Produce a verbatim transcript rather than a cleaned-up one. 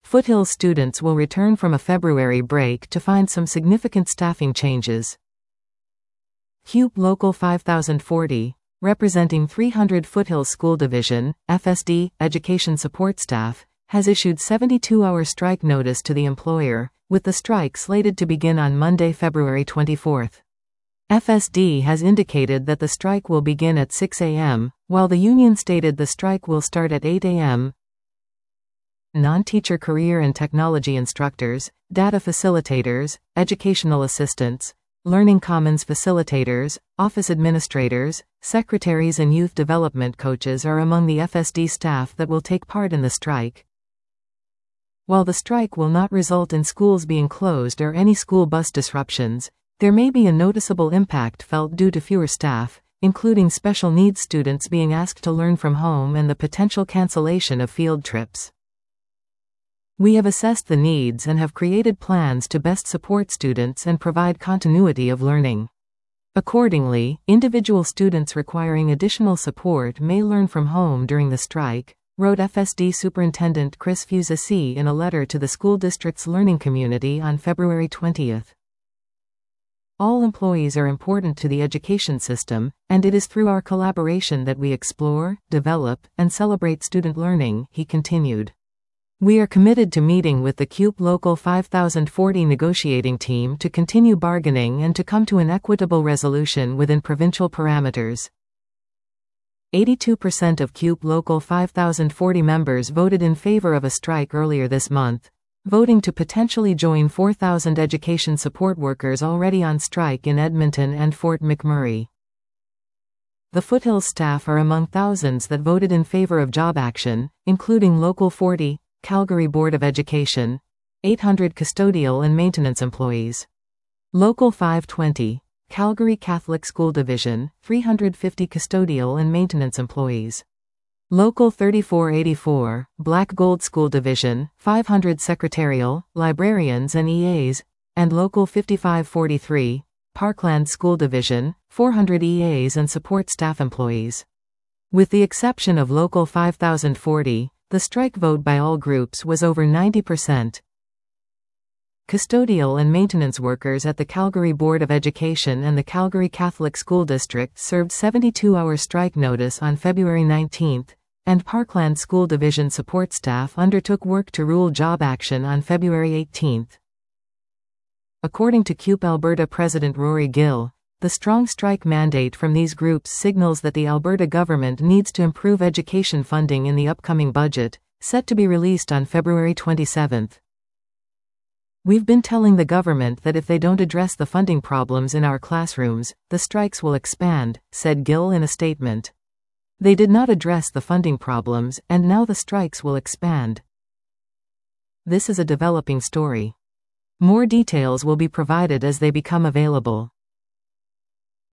Foothills students will return from a February break to find some significant staffing changes. C U P Local five thousand forty, representing three hundred Foothills School Division, F S D, education support staff, has issued seventy-two hour strike notice to the employer, with the strike slated to begin on Monday, February twenty-fourth. F S D has indicated that the strike will begin at six a m, while the union stated the strike will start at eight a m Non-teacher career and technology instructors, data facilitators, educational assistants, Learning Commons facilitators, office administrators, secretaries and youth development coaches are among the F S D staff that will take part in the strike. While the strike will not result in schools being closed or any school bus disruptions, there may be a noticeable impact felt due to fewer staff, including special needs students being asked to learn from home and the potential cancellation of field trips. We have assessed the needs and have created plans to best support students and provide continuity of learning. Accordingly, individual students requiring additional support may learn from home during the strike, wrote F S D Superintendent Chris Fusasi in a letter to the school district's learning community on February twentieth. All employees are important to the education system, and it is through our collaboration that we explore, develop, and celebrate student learning, he continued. We are committed to meeting with the C U P Local five thousand forty negotiating team to continue bargaining and to come to an equitable resolution within provincial parameters. eighty-two percent of C U P Local five thousand forty members voted in favor of a strike earlier this month, voting to potentially join four thousand education support workers already on strike in Edmonton and Fort McMurray. The Foothills staff are among thousands that voted in favor of job action, including Local forty, Calgary Board of Education, eight hundred custodial and maintenance employees. Local five twenty, Calgary Catholic School Division, three hundred fifty custodial and maintenance employees. Local thirty-four eighty-four, Black Gold School Division, five hundred secretarial, librarians and E As, and Local fifty-five forty-three, Parkland School Division, four hundred E As and support staff employees. With the exception of Local five thousand forty, the strike vote by all groups was over ninety percent. Custodial and maintenance workers at the Calgary Board of Education and the Calgary Catholic School District served seventy-two hour strike notice on February nineteenth, and Parkland School Division support staff undertook work to rule job action on February eighteenth. According to C U P Alberta President Rory Gill, the strong strike mandate from these groups signals that the Alberta government needs to improve education funding in the upcoming budget, set to be released on February twenty-seventh. We've been telling the government that if they don't address the funding problems in our classrooms, the strikes will expand, said Gill in a statement. They did not address the funding problems, and now the strikes will expand. This is a developing story. More details will be provided as they become available.